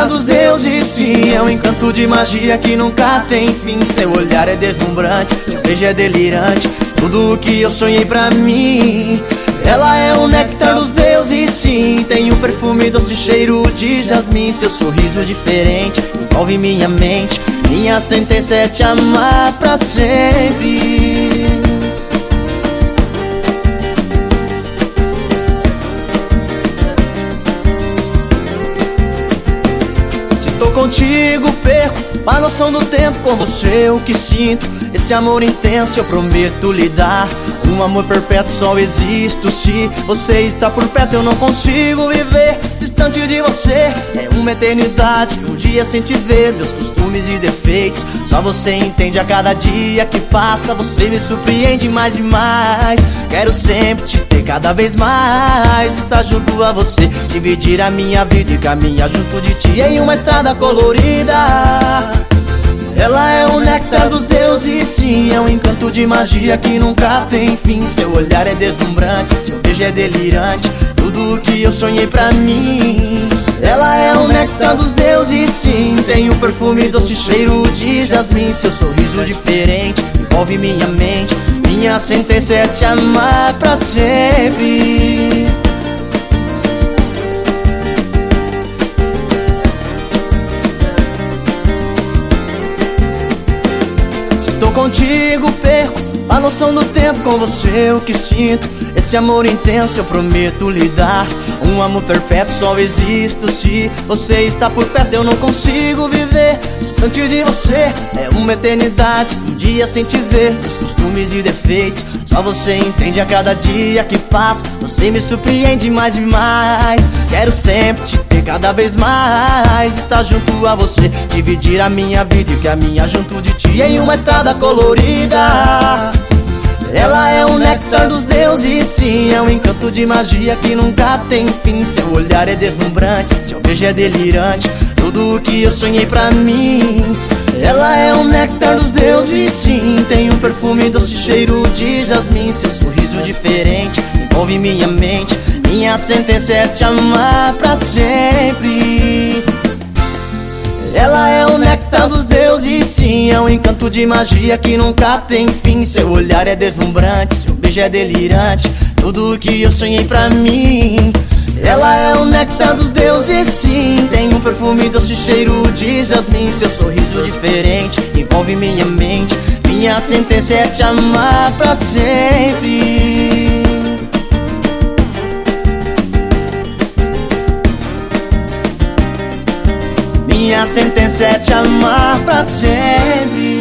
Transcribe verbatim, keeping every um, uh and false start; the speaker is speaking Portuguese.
néctar dos deuses, sim, é um encanto de magia que nunca tem fim. Seu olhar é deslumbrante, seu beijo é delirante, tudo o que eu sonhei pra mim. Ela é o néctar dos deuses, sim, tem um perfume doce, cheiro de jasmim. Seu sorriso diferente envolve minha mente, minha sentença é te amar pra sempre. Se estou contigo, perco a noção do tempo. Com você o que sinto, esse amor intenso eu prometo lhe dar. Um amor perpétuo só existo se você está por perto. Eu não consigo viver distante de você, é uma eternidade, um dia sem te ver. Meus costumes e defeitos só você entende. A cada dia que passa você me surpreende mais e mais. Quero sempre te ter cada vez mais, estar junto a você, dividir a minha vida e caminhar junto de ti em uma estrada colorida. Ela é o néctar dos deuses, sim, é um encanto de magia que nunca tem fim. Seu olhar é deslumbrante, seu beijo é delirante, tudo o que eu sonhei pra mim. Ela é o néctar dos deuses, sim, tem um perfume doce, cheiro de jasmim. Seu sorriso diferente envolve minha mente, minha sentença é te amar pra sempre. Estou contigo, perco a noção do tempo. Com você o que sinto, esse amor intenso eu prometo lhe dar. Um amor perpétuo só existo se você está por perto. Eu não consigo viver distante de você, é uma eternidade, um dia sem te ver. Os costumes e defeitos só você entende. A cada dia que passa você me surpreende mais e mais. Quero sempre te ter cada vez mais, estar junto a você, dividir a minha vida e caminhar junto de ti em uma estrada colorida. Ela é o néctar dos deuses, sim, é um encanto de magia que nunca tem fim. Seu olhar é deslumbrante, seu beijo é delirante, tudo o que eu sonhei pra mim. Ela é o néctar dos deuses, sim, tem um perfume doce, cheiro de jasmim. Seu sorriso diferente envolve minha mente, minha sentença é te amar pra sempre. Ela é o néctar dos deuses, sim, é um encanto de magia que nunca tem fim. Seu olhar é deslumbrante, seu beijo é delirante, tudo o que eu sonhei pra mim. Ela é o néctar dos deuses, sim, tem um perfume doce, cheiro de jasmim. Seu sorriso diferente envolve minha mente, minha sentença é te amar pra sempre. Minha sentença é te amar pra sempre.